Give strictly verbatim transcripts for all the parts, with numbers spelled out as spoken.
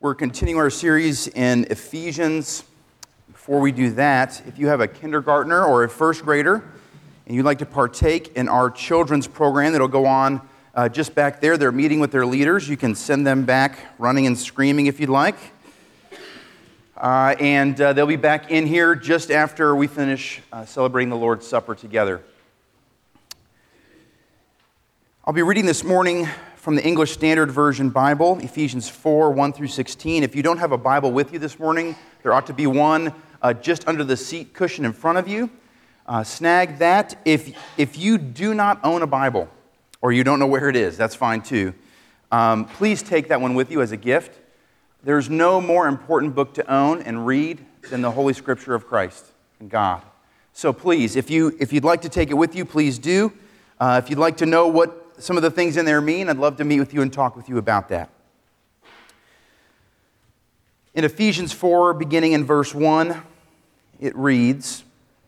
We're continuing our series in Ephesians. Before we do that, if you have a kindergartner or a first grader and you'd like to partake in our children's program that'll go on uh, just back there, they're meeting with their leaders. You can send them back running and screaming if you'd like. Uh, and uh, they'll be back in here just after we finish uh, celebrating the Lord's Supper together. I'll be reading this morning from the English Standard Version Bible, Ephesians four, one through sixteen. If you don't have a Bible with you this morning, there ought to be one uh, just under the seat cushion in front of you. Uh, snag that. If, if you do not own a Bible, or you don't know where it is, that's fine too. Um, please take that one with you as a gift. There's no more important book to own and read than the Holy Scripture of Christ and God. So please, if, you, if you'd like to take it with you, please do. Uh, if you'd like to know what some of the things in there mean, I'd love to meet with you and talk with you about that. In Ephesians four, beginning in verse one, it reads,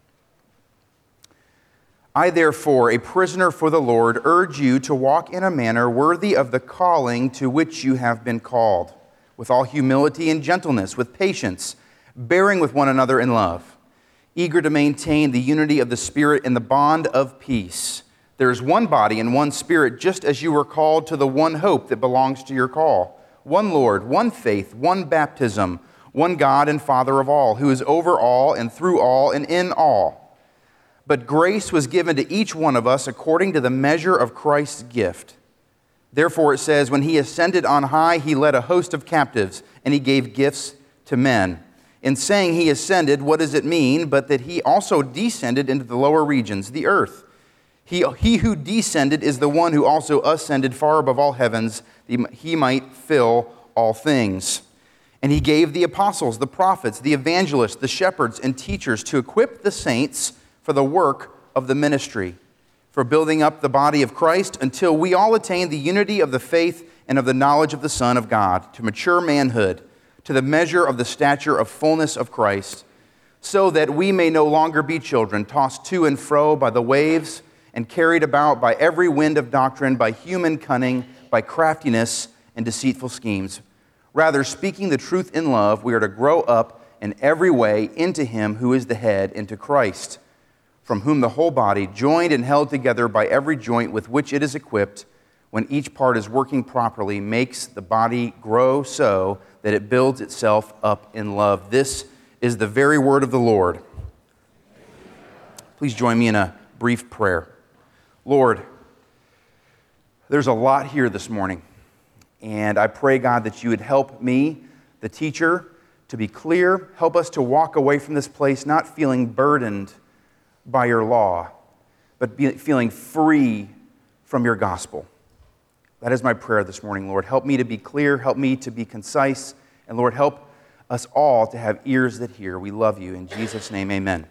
I therefore, a prisoner for the Lord, urge you to walk in a manner worthy of the calling to which you have been called, with all humility and gentleness, with patience, bearing with one another in love, eager to maintain the unity of the Spirit in the bond of peace. There is one body and one Spirit, just as you were called to the one hope that belongs to your call. One Lord, one faith, one baptism, one God and Father of all, who is over all and through all and in all. But grace was given to each one of us according to the measure of Christ's gift. Therefore it says, when he ascended on high, he led a host of captives, and he gave gifts to men. In saying he ascended, what does it mean? But that he also descended into the lower regions, the earth. He, he who descended is the one who also ascended far above all heavens, that he might fill all things. And he gave the apostles, the prophets, the evangelists, the shepherds, and teachers to equip the saints for the work of the ministry, for building up the body of Christ until we all attain the unity of the faith and of the knowledge of the Son of God, to mature manhood, to the measure of the stature of fullness of Christ, so that we may no longer be children, tossed to and fro by the waves, and carried about by every wind of doctrine, by human cunning, by craftiness and deceitful schemes. Rather, speaking the truth in love, we are to grow up in every way into him who is the head, into Christ, from whom the whole body, joined and held together by every joint with which it is equipped, when each part is working properly, makes the body grow so that it builds itself up in love. This is the very word of the Lord. Please join me in a brief prayer. Lord, there's a lot here this morning, and I pray, God, that you would help me, the teacher, to be clear. Help us to walk away from this place not feeling burdened by your law, but be feeling free from your gospel. That is my prayer this morning, Lord. Help me to be clear, help me to be concise, and Lord, help us all to have ears that hear. We love you. In Jesus' name, amen.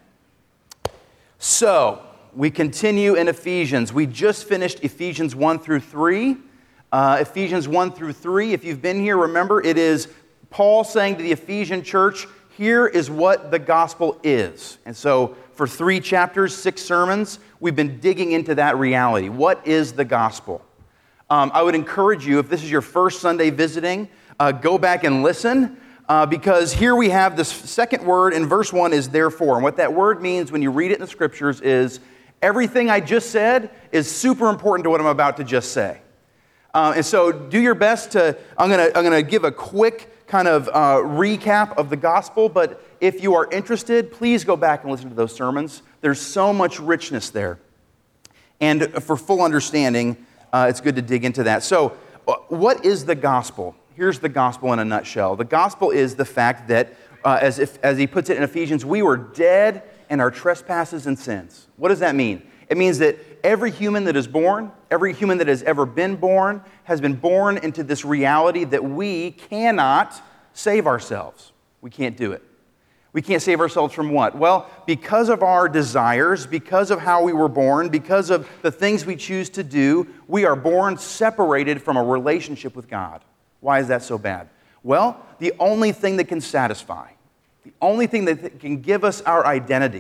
So, we continue in Ephesians. We just finished Ephesians one through three. Uh, Ephesians one through three, if you've been here, remember, it is Paul saying to the Ephesian church, here is what the gospel is. And so, for three chapters, six sermons, we've been digging into that reality. What is the gospel? Um, I would encourage you, if this is your first Sunday visiting, uh, go back and listen, uh, because here we have this second word in verse one is therefore. And what that word means when you read it in the scriptures is everything I just said is super important to what I'm about to just say. Uh, and so do your best to, I'm going to I'm going to give a quick kind of uh, recap of the gospel, but if you are interested, please go back and listen to those sermons. There's so much richness there. And for full understanding, uh, it's good to dig into that. So what is the gospel? Here's the gospel in a nutshell. The gospel is the fact that, uh, as, if, as he puts it in Ephesians, we were dead in our trespasses and sins. What does that mean? It means that every human that is born, every human that has ever been born, has been born into this reality that we cannot save ourselves. We can't do it. We can't save ourselves from what? Well, because of our desires, because of how we were born, because of the things we choose to do, we are born separated from a relationship with God. Why is that so bad? Well, the only thing that can satisfy, the only thing that can give us our identity,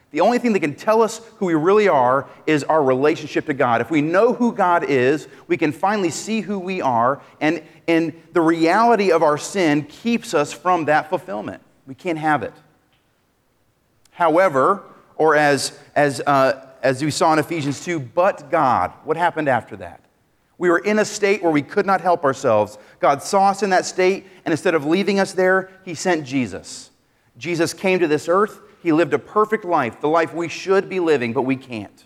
The only thing that can tell us who we really are is our relationship to God. If we know who God is, we can finally see who we are, and, and the reality of our sin keeps us from that fulfillment. We can't have it. However, or as, as, uh, as we saw in Ephesians two, but God, what happened after that? We were in a state where we could not help ourselves. God saw us in that state, and instead of leaving us there, He sent Jesus. Jesus came to this earth. He lived a perfect life, the life we should be living, but we can't.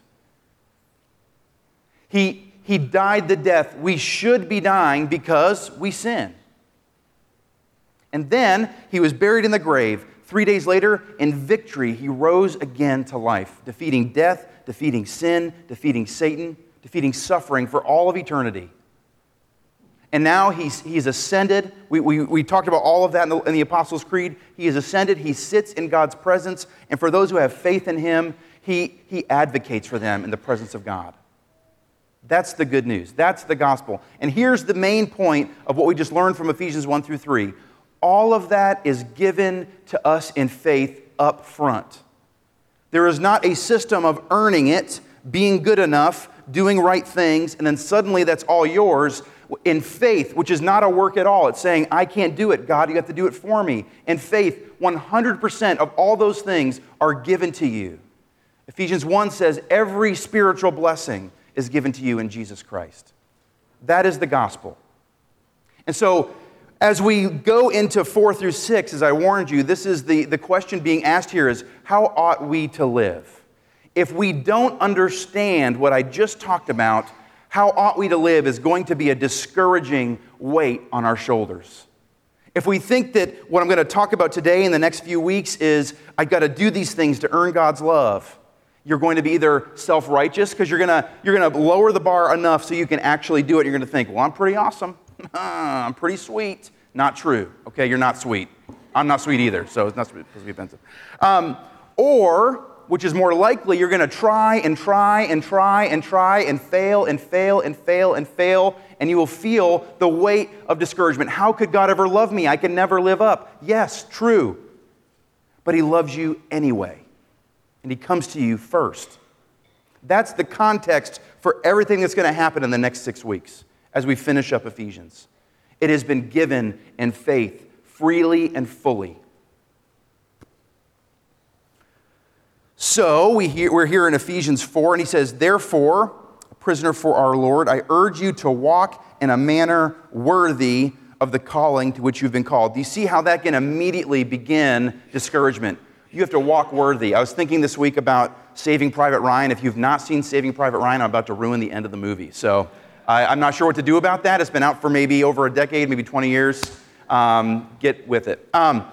He, he died the death we should be dying because we sin. And then He was buried in the grave. Three days later, in victory, He rose again to life, defeating death, defeating sin, defeating Satan, defeating suffering for all of eternity. And now he's, he's ascended. We, we, we talked about all of that in the, in the Apostles' Creed. He is ascended. He sits in God's presence. And for those who have faith in Him, he, he advocates for them in the presence of God. That's the good news. That's the gospel. And here's the main point of what we just learned from Ephesians one through three. All of that is given to us in faith up front. There is not a system of earning it, being good enough, doing right things, and then suddenly that's all yours. In faith, which is not a work at all. It's saying, I can't do it. God, you have to do it for me. In faith, one hundred percent of all those things are given to you. Ephesians one says, every spiritual blessing is given to you in Jesus Christ. That is the gospel. And so, as we go into four through six, as I warned you, this is the, the question being asked here is, how ought we to live? If we don't understand what I just talked about, how ought we to live is going to be a discouraging weight on our shoulders. If we think that what I'm going to talk about today in the next few weeks is I've got to do these things to earn God's love, you're going to be either self-righteous because you're going to you're going to lower the bar enough so you can actually do it. You're going to think, well, I'm pretty awesome. I'm pretty sweet. Not true. Okay, you're not sweet. I'm not sweet either, so it's not supposed to be offensive. Um, or... which is more likely, you're going to try and try and try and try and fail and fail and fail and fail, and you will feel the weight of discouragement. How could God ever love me? I can never live up. Yes, true. But He loves you anyway, and He comes to you first. That's the context for everything that's going to happen in the next six weeks as we finish up Ephesians. It has been given in faith, freely and fully. So we hear, we're here in Ephesians four, and he says, therefore, a prisoner for our Lord, I urge you to walk in a manner worthy of the calling to which you've been called. Do you see how that can immediately begin discouragement? You have to walk worthy. I was thinking this week about Saving Private Ryan. If you've not seen Saving Private Ryan, I'm about to ruin the end of the movie. So I, I'm not sure what to do about that. It's been out for maybe over a decade, maybe twenty years. Um, get with it. Um,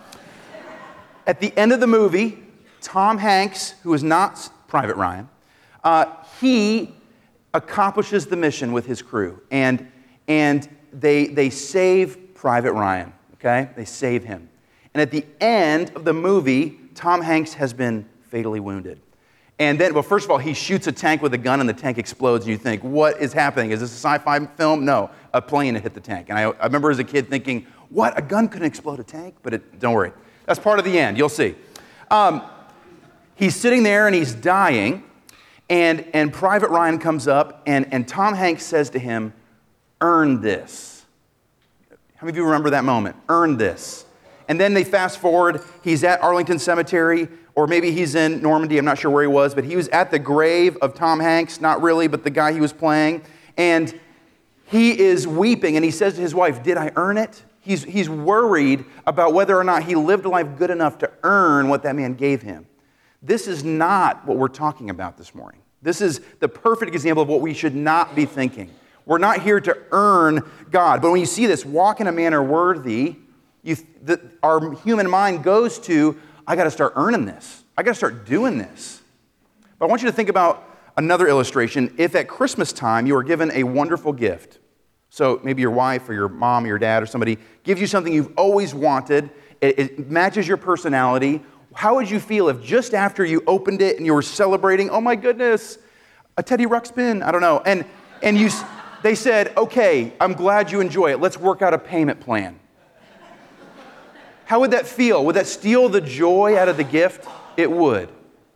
at the end of the movie, Tom Hanks, who is not Private Ryan, uh, he accomplishes the mission with his crew, and and they they save Private Ryan. Okay, they save him, and at the end of the movie, Tom Hanks has been fatally wounded, and then well, first of all, he shoots a tank with a gun, and the tank explodes, and you think, what is happening? Is this a sci-fi film? No, a plane had hit the tank, and I, I remember as a kid thinking, what? A gun couldn't explode a tank? But it, don't worry, that's part of the end. You'll see. Um, He's sitting there and he's dying, and, and Private Ryan comes up, and, and Tom Hanks says to him, earn this. How many of you remember that moment? Earn this. And then they fast forward, he's at Arlington Cemetery, or maybe he's in Normandy, I'm not sure where he was, but he was at the grave of Tom Hanks, not really, but the guy he was playing, and he is weeping, and he says to his wife, did I earn it? He's, he's worried about whether or not he lived a life good enough to earn what that man gave him. This is not what we're talking about this morning. This is the perfect example of what we should not be thinking. We're not here to earn God. But when you see this, walk in a manner worthy, you, the, our human mind goes to, I got to start earning this. I got to start doing this. But I want you to think about another illustration. If at Christmas time you were given a wonderful gift, so maybe your wife or your mom or your dad or somebody gives you something you've always wanted, it, it matches your personality. How would you feel if just after you opened it and you were celebrating, oh my goodness, a Teddy Ruxpin, I don't know, and and you, they said, okay, I'm glad you enjoy it. Let's work out a payment plan. How would that feel? Would that steal the joy out of the gift? It would.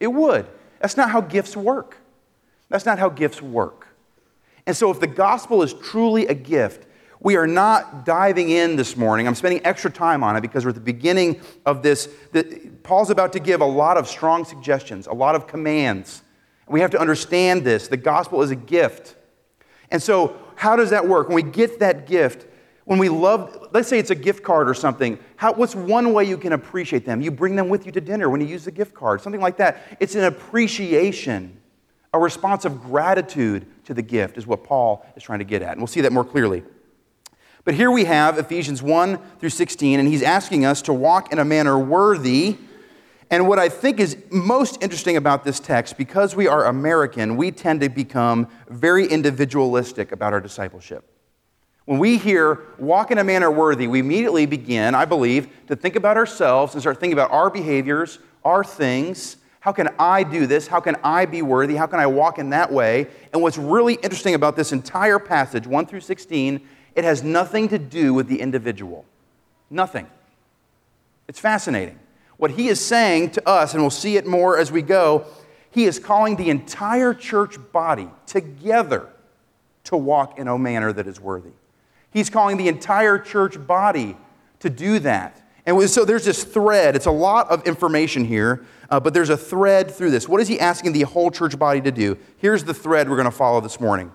It would. That's not how gifts work. That's not how gifts work. And so if the gospel is truly a gift, we are not diving in this morning. I'm spending extra time on it because we're at the beginning of this. The, Paul's about to give a lot of strong suggestions, a lot of commands. We have to understand this. The gospel is a gift. And so how does that work? When we get that gift, when we love, let's say it's a gift card or something, how, what's one way you can appreciate them? You bring them with you to dinner when you use the gift card, something like that. It's an appreciation, a response of gratitude to the gift is what Paul is trying to get at. And we'll see that more clearly. But here we have Ephesians one through sixteen, and he's asking us to walk in a manner worthy. And what I think is most interesting about this text, because we are American, we tend to become very individualistic about our discipleship. When we hear walk in a manner worthy, we immediately begin, I believe, to think about ourselves and start thinking about our behaviors, our things. How can I do this? How can I be worthy? How can I walk in that way? And what's really interesting about this entire passage, one through sixteen, it has nothing to do with the individual. Nothing. It's fascinating. What he is saying to us, and we'll see it more as we go, he is calling the entire church body together to walk in a manner that is worthy. He's calling the entire church body to do that. And so there's this thread. It's a lot of information here, uh, but there's a thread through this. What is he asking the whole church body to do? Here's the thread we're going to follow this morning.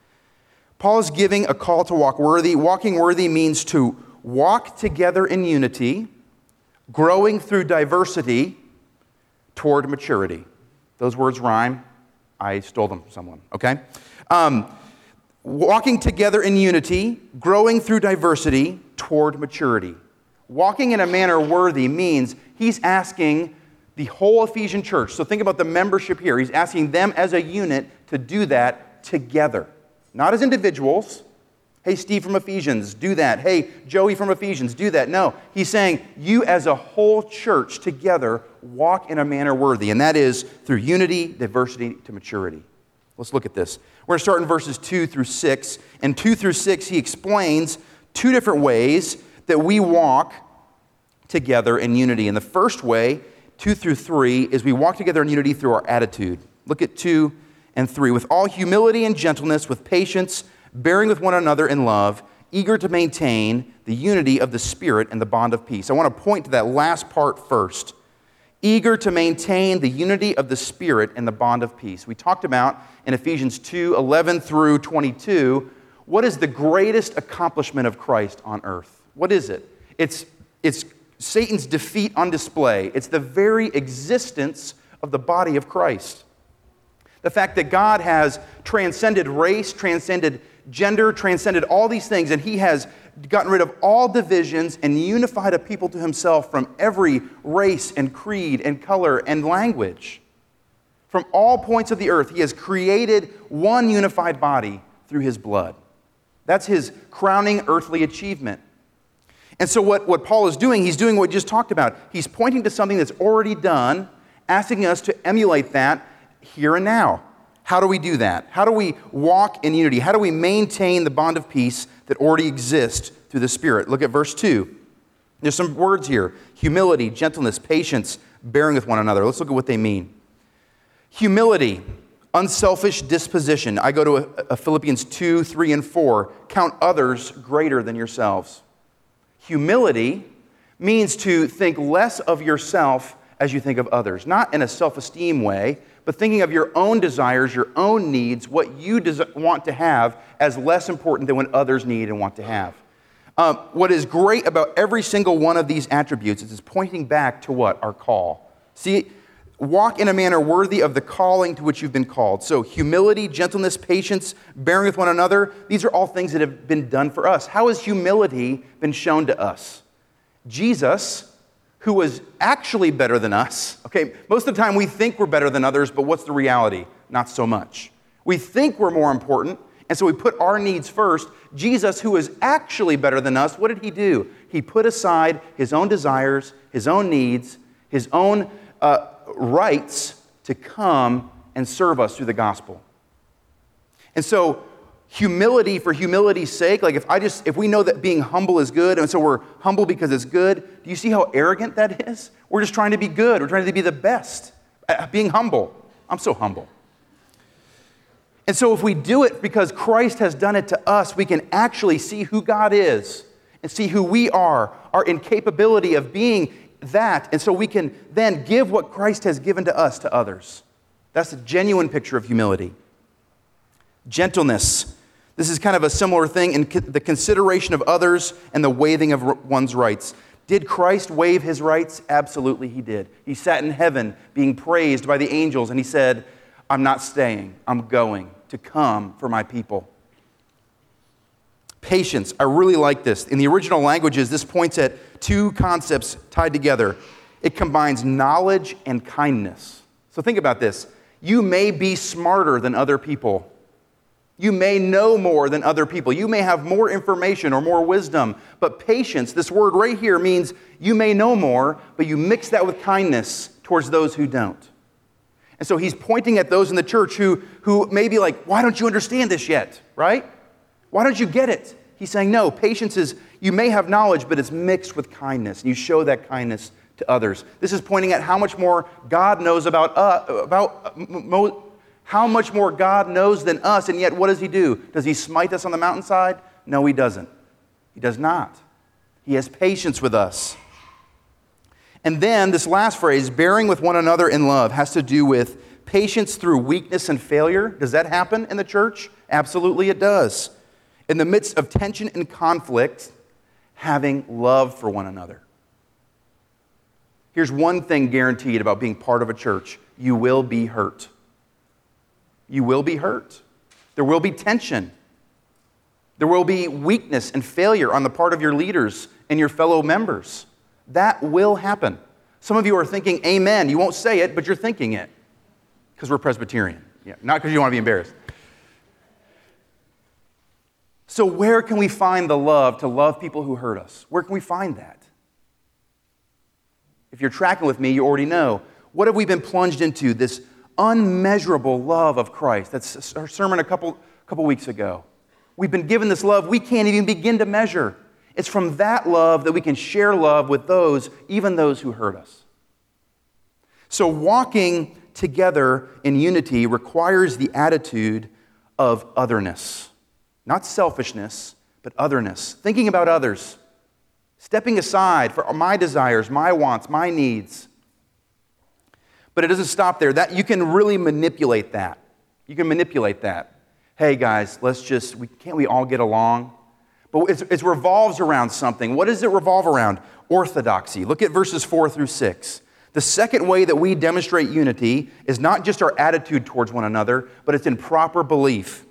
Paul is giving a call to walk worthy. Walking worthy means to walk together in unity, growing through diversity toward maturity. Those words rhyme. I stole them from someone, okay? Um, walking together in unity, growing through diversity toward maturity. Walking in a manner worthy means he's asking the whole Ephesian church, so think about the membership here, he's asking them as a unit to do that together. Not as individuals. Hey, Steve from Ephesians, do that. Hey, Joey from Ephesians, do that. No, he's saying you as a whole church together walk in a manner worthy, and that is through unity, diversity to maturity. Let's look at this. We're going to start in verses two through six. And two through six, he explains two different ways that we walk together in unity. And the first way, two through three, is we walk together in unity through our attitude. Look at two and three. With all humility and gentleness, with patience, bearing with one another in love, eager to maintain the unity of the Spirit and the bond of peace. I want to point to that last part first. Eager to maintain the unity of the Spirit and the bond of peace. We talked about in Ephesians two, eleven through twenty-two, what is the greatest accomplishment of Christ on earth? What is it? It's, it's Satan's defeat on display. It's the very existence of the body of Christ. The fact that God has transcended race, transcended gender, transcended all these things, and he has gotten rid of all divisions and unified a people to himself from every race and creed and color and language. From all points of the earth, he has created one unified body through his blood. That's his crowning earthly achievement. And so what, what Paul is doing, he's doing what we just talked about. He's pointing to something that's already done, asking us to emulate that here and now. How do we do that? How do we walk in unity? How do we maintain the bond of peace that already exists through the Spirit? Look at verse two. There's some words here. Humility, gentleness, patience, bearing with one another. Let's look at what they mean. Humility, unselfish disposition. I go to a, a Philippians two, three, and four. Count others greater than yourselves. Humility means to think less of yourself as you think of others. Not in a self-esteem way, but thinking of your own desires, your own needs, what you des- want to have as less important than what others need and want to have. Um, what is great about every single one of these attributes is it's pointing back to what? Our call. See, walk in a manner worthy of the calling to which you've been called. So humility, gentleness, patience, bearing with one another, these are all things that have been done for us. How has humility been shown to us? Jesus, who was actually better than us. Okay, most of the time we think we're better than others, but what's the reality? Not so much. We think we're more important, and so we put our needs first. Jesus, who is actually better than us, what did he do? He put aside his own desires, his own needs, his own uh, rights to come and serve us through the gospel. And so humility for humility's sake, like if I just, if we know that being humble is good, and so we're humble because it's good, do you see how arrogant that is? We're just trying to be good. We're trying to be the best. being humble. I'm so humble. And so if we do it because Christ has done it to us, we can actually see who God is and see who we are, our incapability of being that. And so we can then give what Christ has given to us to others. That's a genuine picture of humility. Gentleness. This is kind of a similar thing in the consideration of others and the waiving of one's rights. Did Christ waive his rights? Absolutely he did. He sat in heaven being praised by the angels, and he said, I'm not staying, I'm going to come for my people. Patience. I really like this. In the original languages, this points at two concepts tied together. It combines knowledge and kindness. So think about this. You may be smarter than other people. You may know more than other people. You may have more information or more wisdom. But patience, this word right here, means you may know more, but you mix that with kindness towards those who don't. And so he's pointing at those in the church who, who may be like, why don't you understand this yet, right? Why don't you get it? He's saying, no, patience is, you may have knowledge, but it's mixed with kindness, and you show that kindness to others. This is pointing at how much more God knows about us, about mo- how much more God knows than us, and yet what does he do? Does he smite us on the mountainside? No, he doesn't. He does not. He has patience with us. And then this last phrase, bearing with one another in love, has to do with patience through weakness and failure. Does that happen in the church? Absolutely it does. In the midst of tension and conflict, having love for one another. Here's one thing guaranteed about being part of a church. You will be hurt. You will be hurt. There will be tension. There will be weakness and failure on the part of your leaders and your fellow members. That will happen. Some of you are thinking amen. You won't say it, but you're thinking it because we're Presbyterian. Yeah, not because you want to be embarrassed. So where can we find the love to love people who hurt us? Where can we find that? If you're tracking with me, you already know. What have we been plunged into? This unmeasurable love of Christ. That's our sermon a couple, couple weeks ago. We've been given this love we can't even begin to measure. It's from that love that we can share love with those, even those who hurt us. So walking together in unity requires the attitude of otherness. Not selfishness, but otherness. Thinking about others. Stepping aside for my desires, my wants, my needs. But it doesn't stop there. That you can really manipulate that. You can manipulate that. Hey guys, let's just, we, can't we all get along? But it's, it revolves around something. What does it revolve around? Orthodoxy. Look at verses four through six. The second way that we demonstrate unity is not just our attitude towards one another, but it's in proper belief.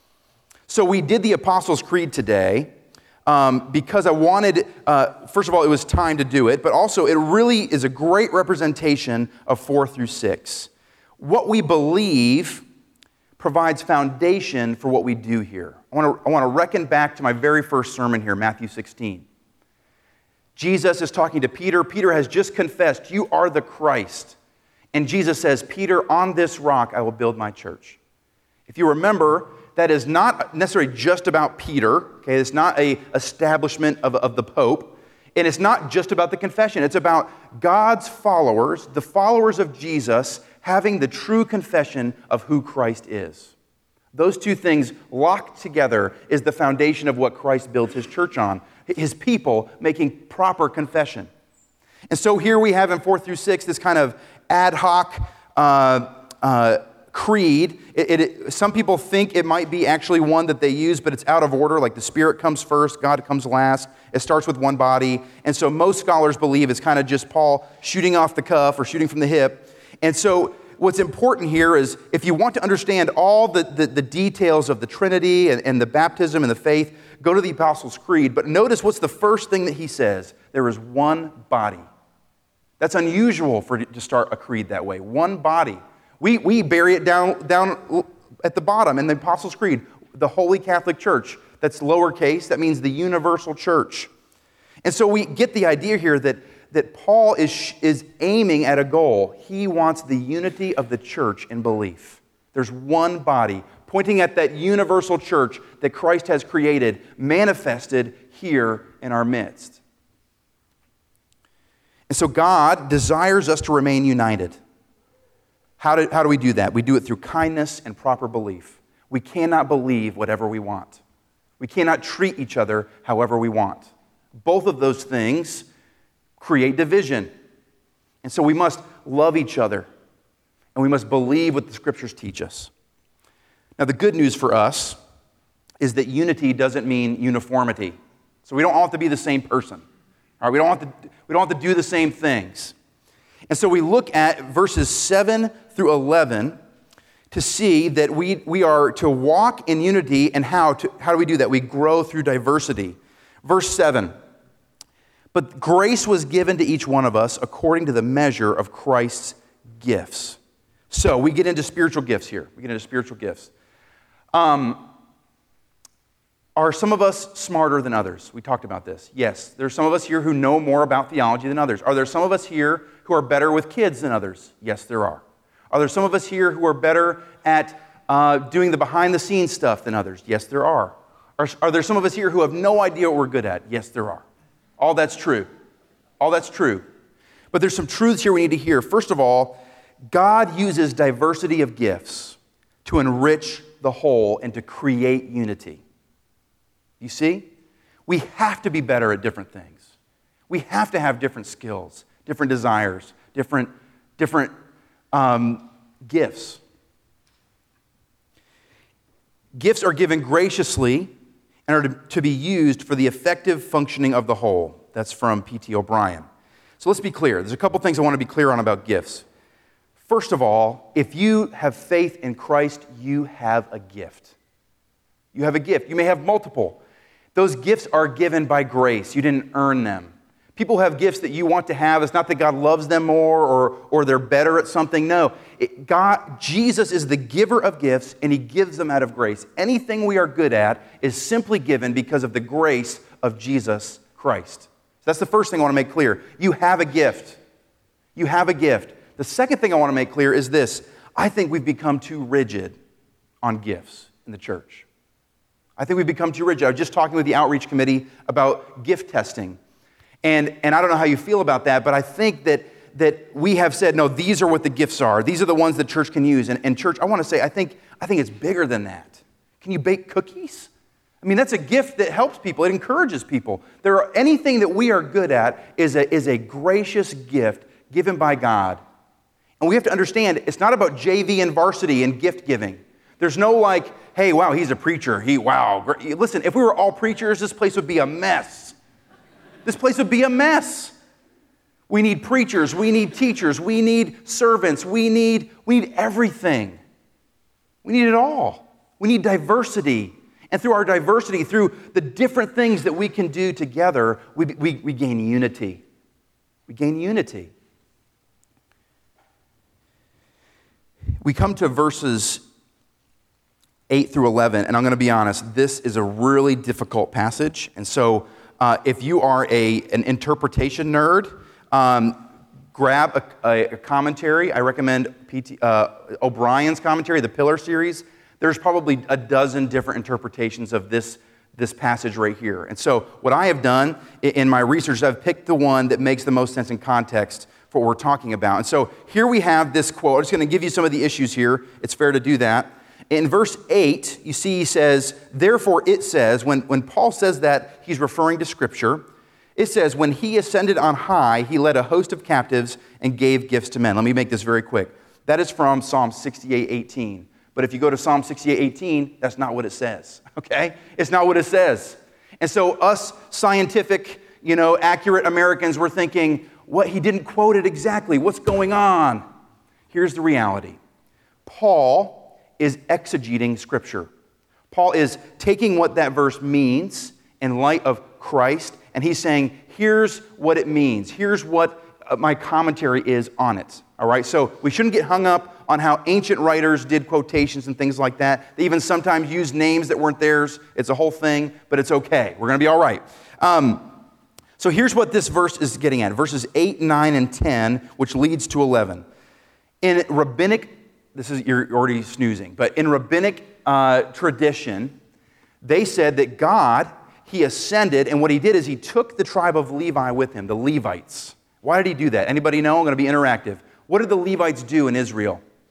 So we did the Apostles' Creed today um, because I wanted, uh, first of all, it was time to do it, but also it really is a great representation of four through six. What we believe provides foundation for what we do here. I want to I want to reckon back to my very first sermon here, Matthew sixteen. Jesus is talking to Peter. Peter has just confessed, you are the Christ. And Jesus says, Peter, on this rock I will build my church. If you remember, that is not necessarily just about Peter. Okay, it's not an establishment of, of the Pope. And it's not just about the confession. It's about God's followers, the followers of Jesus, having the true confession of who Christ is. Those two things locked together is the foundation of what Christ builds his church on. His people making proper confession. And so here we have in four through six this kind of ad hoc uh, uh, creed. It, it, some people think it might be actually one that they use, but it's out of order, like the Spirit comes first, God comes last. It starts with one body. And so most scholars believe it's kind of just Paul shooting off the cuff or shooting from the hip. And so what's important here is if you want to understand all the, the, the details of the Trinity and, and the baptism and the faith, go to the Apostles' Creed. But notice what's the first thing that he says. There is one body. That's unusual for to start a creed that way. One body. We, we bury it down, down at the bottom in the Apostles' Creed. The Holy Catholic Church. That's lowercase. That means the universal church. And so we get the idea here that that Paul is, is aiming at a goal. He wants the unity of the church in belief. There's one body, pointing at that universal church that Christ has created, manifested here in our midst. And so God desires us to remain united. How do, how do we do that? We do it through kindness and proper belief. We cannot believe whatever we want. We cannot treat each other however we want. Both of those things create division. And so we must love each other, and we must believe what the Scriptures teach us. Now, the good news for us is that unity doesn't mean uniformity. So we don't all have to be the same person. All right, we don't have to, we don't have to do the same things. And so we look at verses seven through eleven to see that we, we are to walk in unity, and how, to, how do we do that? We grow through diversity. Verse seven, but grace was given to each one of us according to the measure of Christ's gifts. So we get into spiritual gifts here. We get into spiritual gifts. Um, are some of us smarter than others? We talked about this. Yes, there's some of us here who know more about theology than others. Are there some of us here who are better with kids than others? Yes, there are. Are there some of us here who are better at uh, doing the behind-the-scenes stuff than others? Yes, there are. are. Are there some of us here who have no idea what we're good at? Yes, there are. All that's true. All that's true. But there's some truths here we need to hear. First of all, God uses diversity of gifts to enrich the whole and to create unity. You see? We have to be better at different things. We have to have different skills, different desires, different, different um, gifts. Gifts are given graciously and are to, to be used for the effective functioning of the whole. That's from P T O'Brien. So let's be clear. There's a couple things I want to be clear on about gifts. First of all, if you have faith in Christ, you have a gift. You have a gift. You may have multiple. Those gifts are given by grace. You didn't earn them. People have gifts that you want to have. It's not that God loves them more or, or they're better at something. No. It, God, Jesus is the giver of gifts, and he gives them out of grace. Anything we are good at is simply given because of the grace of Jesus Christ. So that's the first thing I want to make clear. You have a gift. You have a gift. The second thing I want to make clear is this. I think we've become too rigid on gifts in the church. I think we've become too rigid. I was just talking with the outreach committee about gift testing. And, and I don't know how you feel about that, but I think that, that we have said, no, these are what the gifts are. These are the ones that church can use. And, and church, I want to say, I think, I think it's bigger than that. Can you bake cookies? I mean, that's a gift that helps people. It encourages people. There are, anything that we are good at is a, is a gracious gift given by God. And we have to understand, it's not about J V and varsity and gift giving. There's no like, hey, wow, he's a preacher. He, wow. Great. Listen, if we were all preachers, this place would be a mess. This place would be a mess. We need preachers. We need teachers. We need servants. We need, we need everything. We need it all. We need diversity. And through our diversity, through the different things that we can do together, we, we, we gain unity. We gain unity. We come to verses eight through eleven, and I'm going to be honest, this is a really difficult passage. And so uh, if you are a, an interpretation nerd, um, grab a, a, a commentary. I recommend P T, uh, O'Brien's commentary, the Pillar series. There's probably a dozen different interpretations of this, this passage right here. And so what I have done in my research, I've picked the one that makes the most sense in context for what we're talking about. And so here we have this quote. I'm just going to give you some of the issues here. It's fair to do that. In verse eight, you see he says, therefore it says, when, when Paul says that, he's referring to Scripture. It says, when he ascended on high, he led a host of captives and gave gifts to men. Let me make this very quick. That is from Psalm sixty-eight eighteen. But if you go to Psalm sixty-eight eighteen, that's not what it says, okay? It's not what it says. And so us scientific, you know, accurate Americans were thinking, what, he didn't quote it exactly. What's going on? Here's the reality. Paul is exegeting Scripture. Paul is taking what that verse means in light of Christ, and he's saying, here's what it means. Here's what my commentary is on it. All right, so we shouldn't get hung up on how ancient writers did quotations and things like that. They even sometimes use names that weren't theirs. It's a whole thing, but it's okay. We're going to be all right. Um, so here's what this verse is getting at. Verses eight, nine, and ten, which leads to eleven. In rabbinic, this is, you're already snoozing, but in rabbinic uh, tradition, they said that God, he ascended, and what he did is he took the tribe of Levi with him, the Levites. Why did he do that? Anybody know? I'm going to be interactive. What did the Levites do in Israel?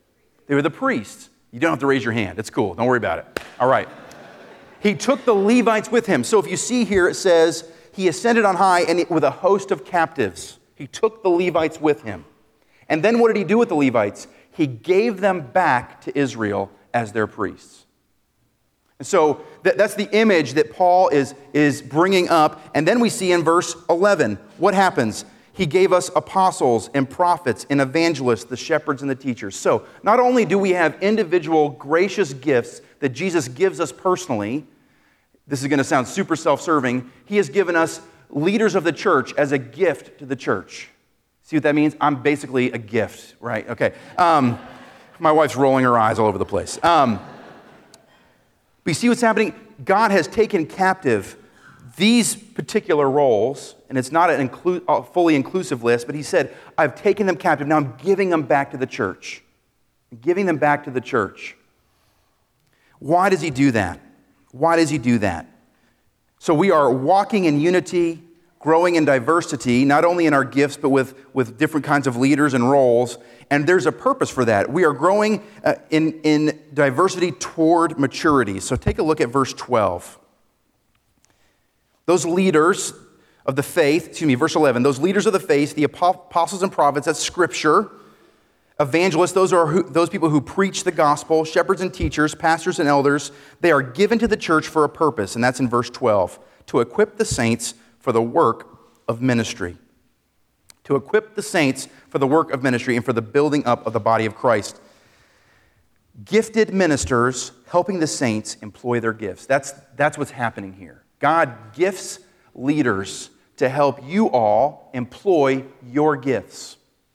They were the priests. You don't have to raise your hand. It's cool. Don't worry about it. All right. He took the Levites with him. So if you see here, it says, he ascended on high and with a host of captives. He took the Levites with him. And then what did he do with the Levites? He gave them back to Israel as their priests. And so that, that's the image that Paul is, is bringing up. And then we see in verse eleven, what happens? He gave us apostles and prophets and evangelists, the shepherds and the teachers. So not only do we have individual gracious gifts that Jesus gives us personally, this is going to sound super self-serving, he has given us leaders of the church as a gift to the church. See what that means? I'm basically a gift, right? Okay. Um, my wife's rolling her eyes all over the place. Um, but you see what's happening? God has taken captive these particular roles, and it's not an inclu- a fully inclusive list, but he said, I've taken them captive. Now I'm giving them back to the church. I'm giving them back to the church. Why does he do that? Why does he do that? So we are walking in unity, growing in diversity, not only in our gifts, but with, with different kinds of leaders and roles. And there's a purpose for that. We are growing uh, in, in diversity toward maturity. So take a look at verse twelve. Those leaders of the faith, excuse me, verse eleven, those leaders of the faith, the apostles and prophets, that's scripture. Evangelists, those are who, those people who preach the gospel, shepherds and teachers, pastors and elders, they are given to the church for a purpose, and that's in verse twelve, to equip the saints for the work of ministry. To equip the saints for the work of ministry and for the building up of the body of Christ. Gifted ministers helping the saints employ their gifts. That's, that's what's happening here. God gifts leaders to help you all employ your gifts.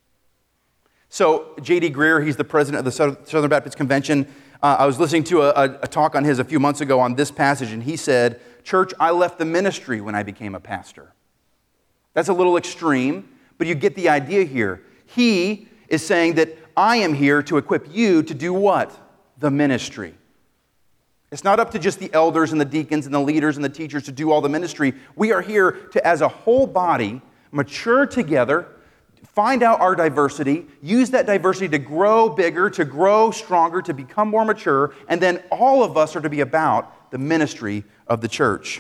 So J D Greear, he's the president of the Southern Baptist Convention. Uh, I was listening to a, a talk on his a few months ago on this passage, and he said, "Church, I left the ministry when I became a pastor." That's a little extreme, but you get the idea here. He is saying that I am here to equip you to do what? The ministry. It's not up to just the elders and the deacons and the leaders and the teachers to do all the ministry. We are here to, as a whole body, mature together, find out our diversity, use that diversity to grow bigger, to grow stronger, to become more mature, and then all of us are to be about the ministry of the church.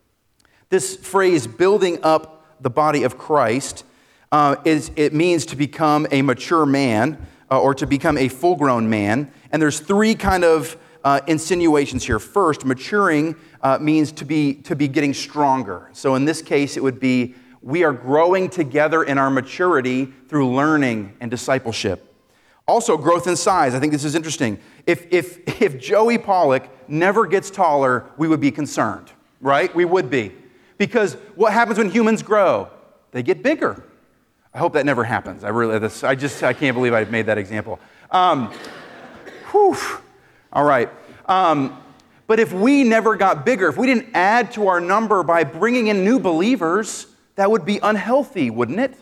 This phrase, building up the body of Christ, uh, is it means to become a mature man uh, or to become a full-grown man. And there's three kind of uh, insinuations here. First, maturing uh, means to be to be getting stronger. So in this case, it would be we are growing together in our maturity through learning and discipleship. Also, growth in size. I think this is interesting. If if if Joey Pollock never gets taller, we would be concerned, right? We would be. Because what happens when humans grow? They get bigger. I hope that never happens. I really, this, I just, I can't believe I made that example. Um, whew. All right. Um, but if we never got bigger, if we didn't add to our number by bringing in new believers, that would be unhealthy, wouldn't it?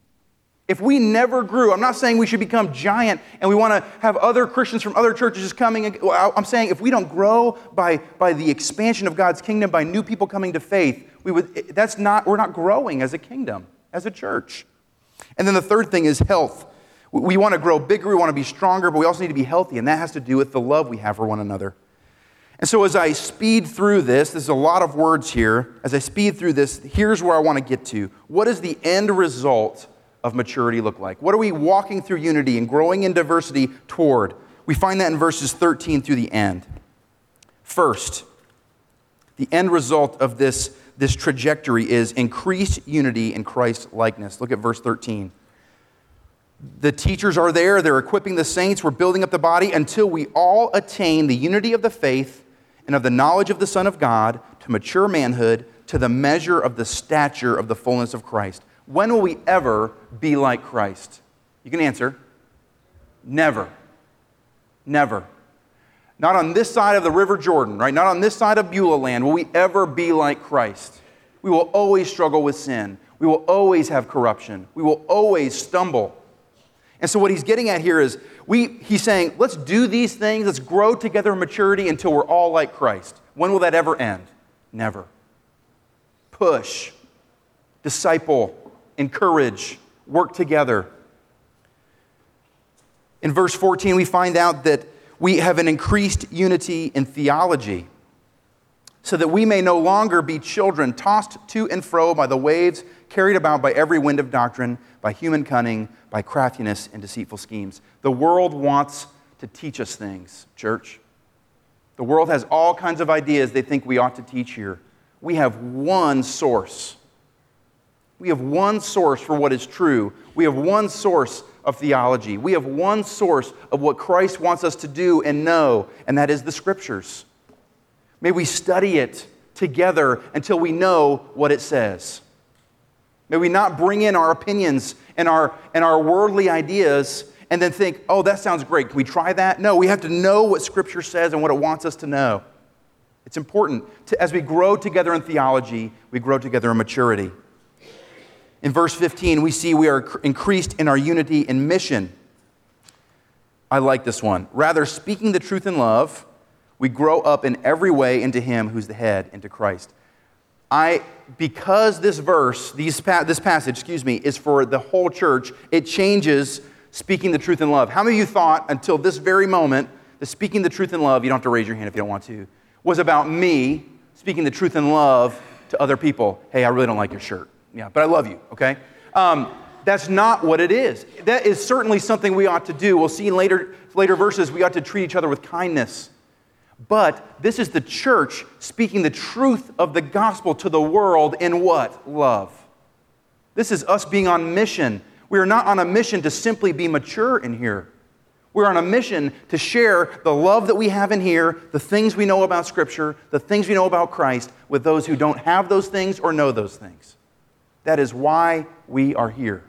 If we never grew, I'm not saying we should become giant and we want to have other Christians from other churches just coming. I'm saying if we don't grow by, by the expansion of God's kingdom, by new people coming to faith, we would. That's not. We're not growing as a kingdom, as a church. And then the third thing is health. We want to grow bigger, we want to be stronger, but we also need to be healthy, and that has to do with the love we have for one another. And so as I speed through this, there's a lot of words here. As I speed through this, here's where I want to get to. What does the end result of maturity look like? What are we walking through unity and growing in diversity toward? We find that in verses thirteen through the end. First, the end result of this, this trajectory is increased unity in Christ's likeness. Look at verse thirteen. The teachers are there, they're equipping the saints, we're building up the body until we all attain the unity of the faith and of the knowledge of the Son of God, to mature manhood, to the measure of the stature of the fullness of Christ. When will we ever be like Christ? You can answer. Never. Never. Not on this side of the River Jordan, right? Not on this side of Beulah land will we ever be like Christ. We will always struggle with sin. We will always have corruption. We will always stumble. And so what he's getting at here is, we, he's saying, let's do these things, let's grow together in maturity until we're all like Christ. When will that ever end? Never. Push, disciple, encourage, work together. In verse fourteen, we find out that we have an increased unity in theology, so that we may no longer be children tossed to and fro by the waves, carried about by every wind of doctrine, by human cunning, by craftiness and deceitful schemes. The world wants to teach us things, church. The world has all kinds of ideas they think we ought to teach here. We have one source. We have one source for what is true. We have one source of theology. We have one source of what Christ wants us to do and know, and that is the Scriptures. May we study it together until we know what it says. May we not bring in our opinions and our, and our worldly ideas and then think, oh, that sounds great. Can we try that? No, we have to know what Scripture says and what it wants us to know. It's important. To, as we grow together in theology, we grow together in maturity. In verse fifteen, we see we are increased in our unity in mission. I like this one. Rather, speaking the truth in love, we grow up in every way into Him who's the head, into Christ. I, because this verse, these, this passage, excuse me, is for the whole church, it changes speaking the truth in love. How many of you thought until this very moment that speaking the truth in love, you don't have to raise your hand if you don't want to, was about me speaking the truth in love to other people? Hey, I really don't like your shirt. Yeah, but I love you, okay? Um, that's not what it is. That is certainly something we ought to do. We'll see in later, later verses, we ought to treat each other with kindness. But this is the church speaking the truth of the gospel to the world in what? Love. This is us being on mission. We are not on a mission to simply be mature in here. We're on a mission to share the love that we have in here, the things we know about Scripture, the things we know about Christ, with those who don't have those things or know those things. That is why we are here.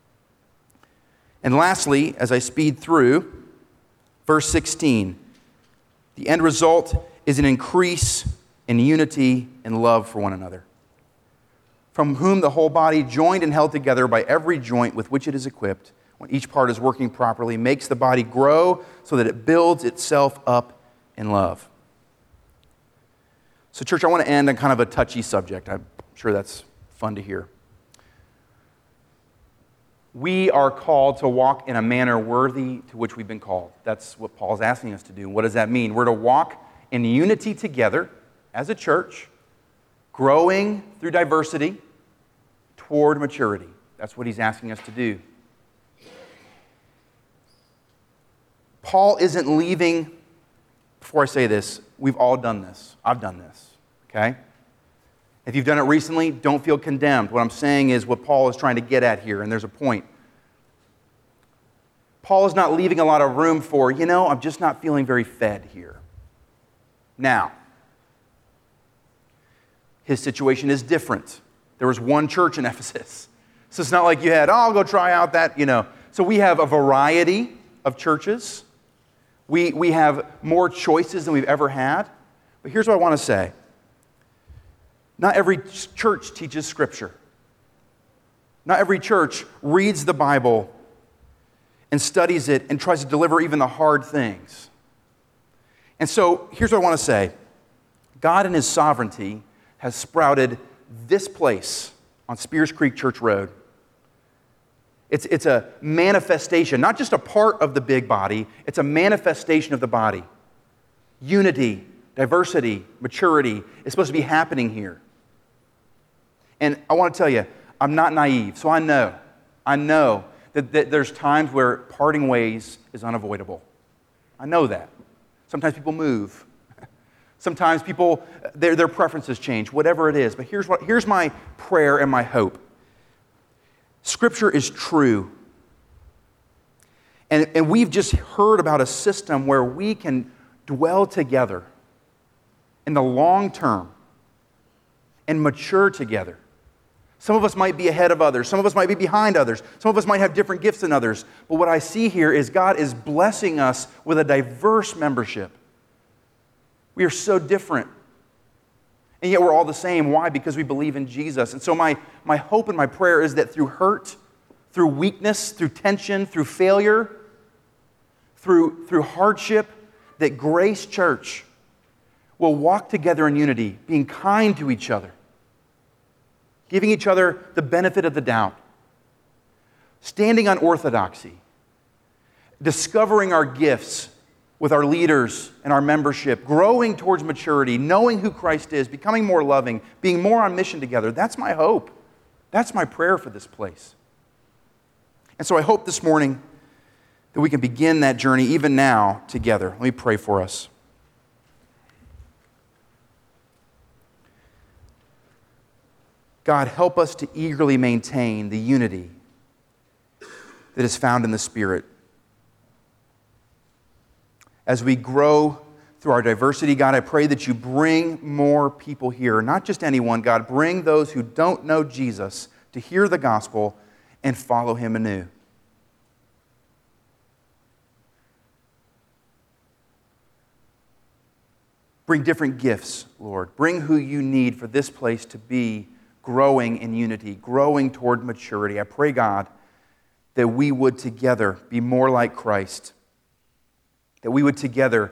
And lastly, as I speed through, verse sixteen, the end result is an increase in unity and love for one another, from whom the whole body, joined and held together by every joint with which it is equipped, when each part is working properly, makes the body grow so that it builds itself up in love. So, church, I want to end on kind of a touchy subject. I'm sure that's fun to hear. We are called to walk in a manner worthy to which we've been called. That's what Paul's asking us to do. What does that mean? We're to walk in unity together as a church, growing through diversity toward maturity. That's what he's asking us to do. Paul isn't leaving, before I say this, we've all done this. I've done this, okay? If you've done it recently, don't feel condemned. What I'm saying is what Paul is trying to get at here, and there's a point. Paul is not leaving a lot of room for, you know, I'm just not feeling very fed here. Now, his situation is different. There was one church in Ephesus. So it's not like you had, oh, I'll go try out that, you know. So we have a variety of churches. We, we have more choices than we've ever had. But here's what I want to say. Not every church teaches Scripture. Not every church reads the Bible and studies it and tries to deliver even the hard things. And so here's what I want to say. God in His sovereignty has sprouted this place on Spears Creek Church Road. It's, it's a manifestation, not just a part of the big body, it's a manifestation of the body. Unity, diversity, maturity is supposed to be happening here. And I want to tell you, I'm not naive, so I know, I know that, that there's times where parting ways is unavoidable. I know that. Sometimes people move. Sometimes people, their, their preferences change, whatever it is. But here's what, here's my prayer and my hope. Scripture is true. And, and we've just heard about a system where we can dwell together in the long term and mature together. Some of us might be ahead of others. Some of us might be behind others. Some of us might have different gifts than others. But what I see here is God is blessing us with a diverse membership. We are so different. And yet we're all the same. Why? Because we believe in Jesus. And so my, my hope and my prayer is that through hurt, through weakness, through tension, through failure, through, through hardship, that Grace Church will walk together in unity, being kind to each other, giving each other the benefit of the doubt, standing on orthodoxy, discovering our gifts with our leaders and our membership, growing towards maturity, knowing who Christ is, becoming more loving, being more on mission together. That's my hope. That's my prayer for this place. And so I hope this morning that we can begin that journey even now together. Let me pray for us. God, help us to eagerly maintain the unity that is found in the Spirit. As we grow through our diversity, God, I pray that you bring more people here. Not just anyone, God. Bring those who don't know Jesus to hear the gospel and follow him anew. Bring different gifts, Lord. Bring who you need for this place to be growing in unity, growing toward maturity. I pray, God, that we would together be more like Christ. That we would together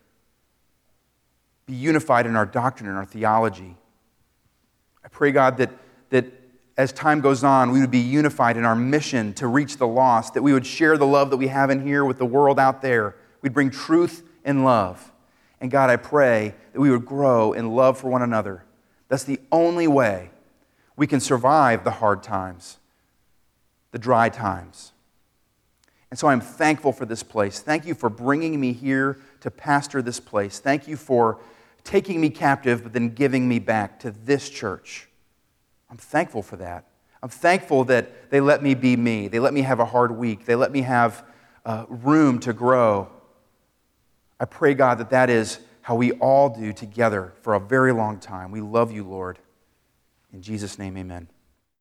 be unified in our doctrine and our theology. I pray, God, that, that as time goes on, we would be unified in our mission to reach the lost, that we would share the love that we have in here with the world out there. We'd bring truth and love. And God, I pray that we would grow in love for one another. That's the only way we can survive the hard times, the dry times. And so I'm thankful for this place. Thank you for bringing me here to pastor this place. Thank you for taking me captive, but then giving me back to this church. I'm thankful for that. I'm thankful that they let me be me. They let me have a hard week. They let me have uh, room to grow. I pray, God, that that is how we all do together for a very long time. We love you, Lord. In Jesus' name, amen.